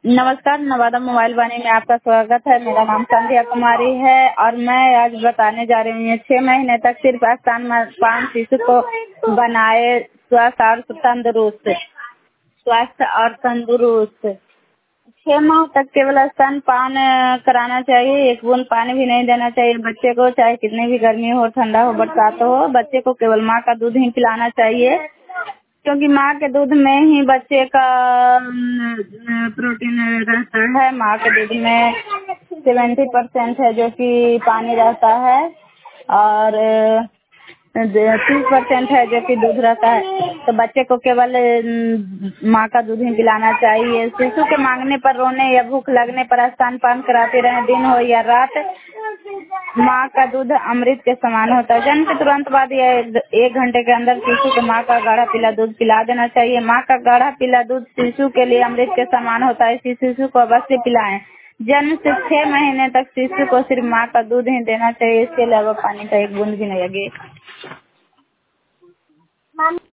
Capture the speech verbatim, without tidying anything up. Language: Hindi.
नमस्कार, नवादा मोबाइल वाणी में आपका स्वागत है। मेरा नाम संध्या कुमारी है और मैं आज बताने जा रही हूँ छह महीने तक सिर्फ स्तनपान शिशु को बनाए स्वस्थ और तंदुरुस्त स्वस्थ और तंदुरुस्त। छह माह तक केवल स्तनपान कराना चाहिए। एक बूंद पानी भी नहीं देना चाहिए बच्चे को, चाहे कितनी भी गर्मी हो, ठंडा हो, बरसात हो। बच्चे को केवल माँ का दूध ही पिलाना चाहिए, क्योंकि माँ के दूध में ही बच्चे का प्रोटीन रहता है। माँ के दूध में सेवेंटी परसेंट है जो कि पानी रहता है और तीस परसेंट है जो कि दूध रहता है। तो बच्चे को केवल माँ का दूध ही पिलाना चाहिए। शिशु के मांगने पर, रोने या भूख लगने पर स्तनपान कराते रहें, दिन हो या रात। माँ का दूध अमृत के समान होता है। जन्म के तुरंत बाद या एक घंटे के अंदर शिशु को माँ का गाढ़ा पीला दूध पिला देना चाहिए। माँ का गाढ़ा पीला दूध शिशु के लिए अमृत के समान होता है। इसी शिशु को अवश्य पिलाएं। जन्म से छह महीने तक शिशु को सिर्फ माँ का दूध ही देना चाहिए। इसके अलावा पानी का एक बूंद भी नहीं लगे।